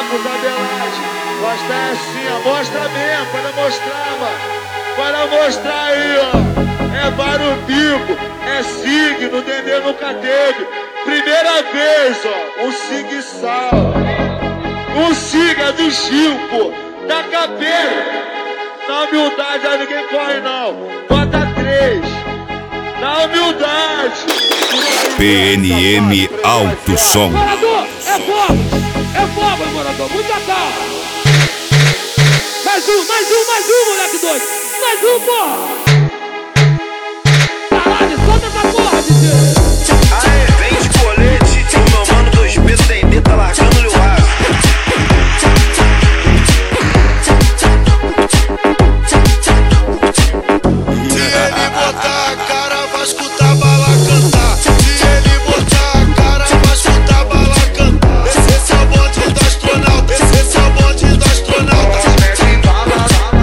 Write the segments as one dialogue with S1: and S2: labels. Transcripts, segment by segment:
S1: com tabelagem. Gosta é assim, ó. Mostra mesmo, para mostrar, mano. Para mostrar aí, ó. É Barubico, é signo, Dendê nunca teve. Primeira vez, ó. Um sig sal. Um siga do Gil, pô. Da cabeça. Na humildade, aí ninguém corre, não. Bota 3. Na humildade.
S2: PNM Alto Som.
S3: Morador, é fogo, morador, muita calma. Mais um, moleque doido. Mais um, porra. Caralho, solta essa porra, DJ.
S4: Aê, vem de colete, o meu mano 2 tem D, tá largando-lhe o ar. Se ele botar a cara, vai escutar a bala cantar. Se ele botar a cara, vai escutar a bala cantar. Esse é o bonde do astronauta, esse é o bonde do astronauta.
S5: Mete bala,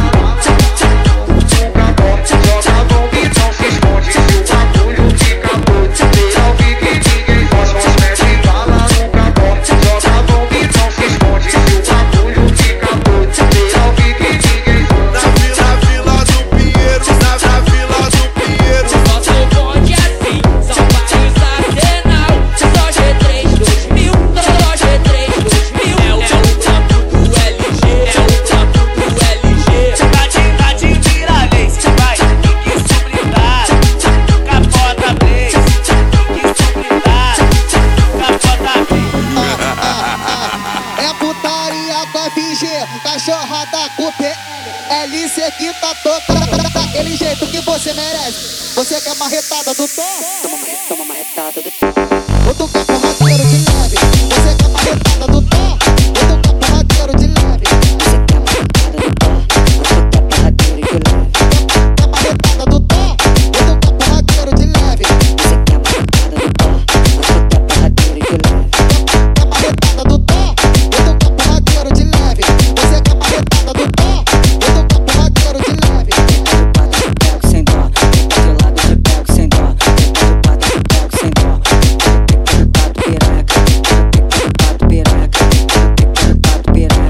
S5: joga bomba, então se esconde. Se o bagulho fica doido, vê ao vivo e ninguém gosta. Mete bala, joga bomba, então se esconde. Se o bagulho fica doido, vê ao vivo e ninguém gosta.
S4: Na vila do Pinheiro, na vila do Pinheiro.
S6: Nosso bonde é assim, são vários arsenal. Só G3 2000, só G3 2000. É o campo do LG, é o campo do LG.
S7: Tá de viravez, vai, tem que sublitar. Capota Blaze, tem que sublitar. Capota Blaze.
S8: É putaria com FG, cachorrada com PL. LC que tá tocando daquele jeito que você merece. Você quer marretada do tom? Toma marretada do tom. Eu tô com porradeiro de leve. Você quer marretada do tom? Eu tô com porradeiro de leve. Você quer marretada do tom? Eu tô com porradeiro de leve. Quer marretada do tom? Eu tô com porradeiro de leve. Você quer marretada do tom? Eu tô com porradeiro de leve. Quer marretada do tom? Eu tô com porradeiro de leve. Você quer marretada do tom? Eu tô com porradeiro de leve. Eu pego sem dó, de lado eu pego sem dó. Eu pego sem dó. Eu pato piranha, eu pato piranha, eu pato piranha.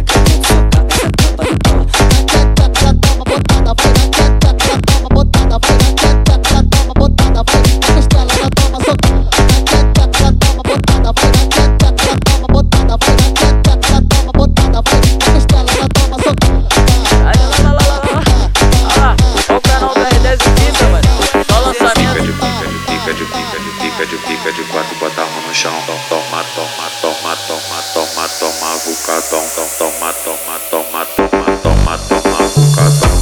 S9: Fica de 4, bota a mão no chão. Toma, vucadão. Toma, vucadão.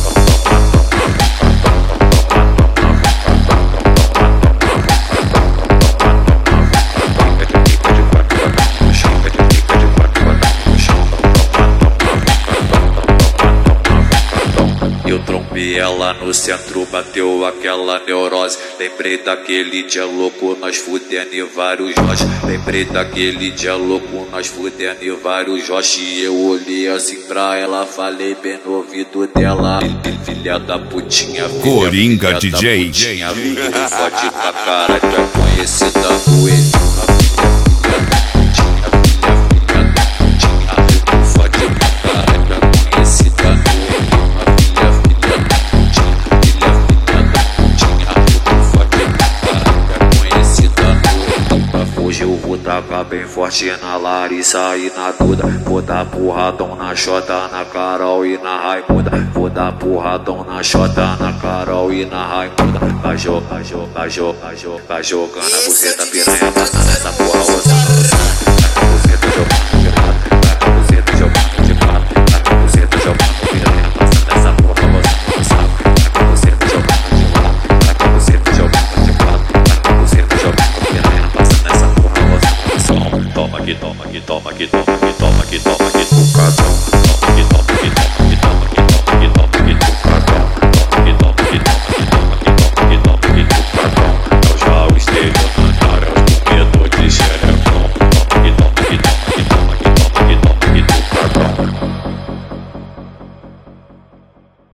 S9: Eu trombei ela no centro, bateu aquela neurose. Lembrei daquele dia louco, nós fudendo em vários Jorge. Lembrei daquele dia louco, nós fudendo em vários Jorge. E eu olhei assim pra ela, falei bem no ouvido dela: filha da putinha,
S2: Coringa
S9: filha
S2: DJ.
S9: da putinha, filha, fode pra cara, tu é conhecida no ele. Eu vou tacar bem forte na Larissa e na Duda. Vou dar porradão na Xota, na Carol e na Raimunda. Vou dar porradão na Xota, na Carol e na Raimunda. Vai jogando a buceta piranha, passando essa porra roçando no chão. A buceta jogando de lado, a buceta jogando de lado, a buceta jogando piranha, passando essa porra roçando no chão. A buceta jogando de lado, a buceta jogando de lado, a buceta jogando piranha, passando essa porra roçando no chão. Toma aqui, toma aqui, toma aqui, toma aqui, toma aqui, toma.